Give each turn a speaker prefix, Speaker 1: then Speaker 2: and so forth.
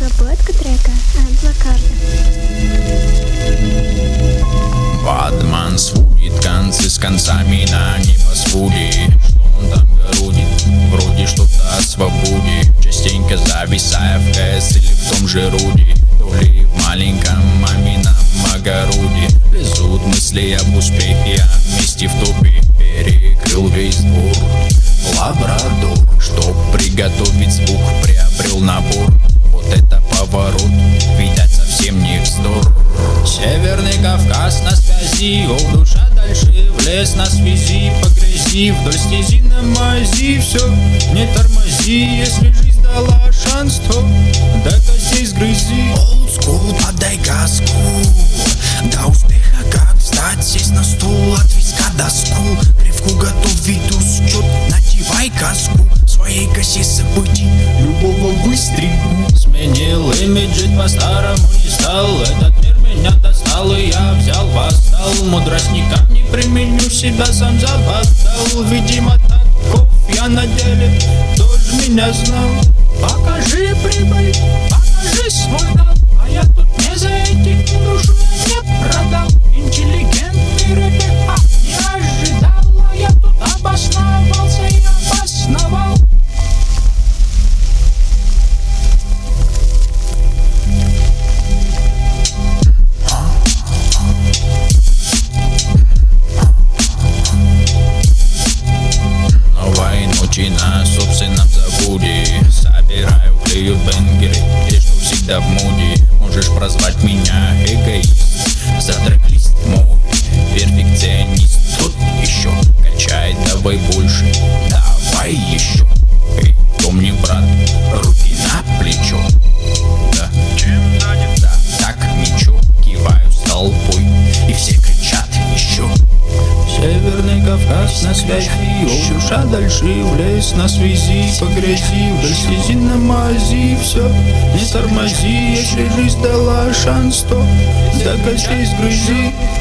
Speaker 1: Обработка трека от Блокарда.
Speaker 2: Ватман сводит концы с концами на небосводе. Что он там городит? Вроде что-то о свободе. Частенько зависая в КС или в том же роде, то ли в маленьком мамином огороде. Лезут мысли об успехе, а вместе в топе перекрыл весь двор. Лабрадор, чтоб приготовить звук, приобрел набор. Вот это поворот, видать совсем не вздор. Северный Кавказ на связи, о, душа дальше в лес на связи. По грязи вдоль стези на мази, все, не тормози. Если жизнь дала шанс, то до костей сгрызи.
Speaker 3: Old school, подай газку, до успеха как встать, сесть на стул, от виска до скул. Кривку готовить учет, надевай каску, в своей косе событий любого выстрелу.
Speaker 2: Сменил имидж, жить по-старому не стал. Этот мир меня достал, и я взял, восстал. Мудрость никак не применю, себя сам забодал. Видимо, таков я на деле, кто ж меня знал? Покажи прибыль, покажи свой дал, а я тут не за этим душу я не продал. Интеллигентный рэпер, не ожидал, а я тут обосновался и обосновал. На собственном заводе собираю, клею бенгеры, те, что всегда в моде. Можешь прозвать меня эгоист за трек-лист мой, перфекционист. Тот еще качает, давай больше, давай еще. Эй, помни, брат, руки на плечо. Да, чем занят? Да, так, ничего, киваю с толпой, и все кричат еще. Северный Кавказ на связи, о, душа дальше в лес на связи. По грязи вдоль стези на мази, все, не тормози. Если жизнь дала шанс, то до костей сгрызи.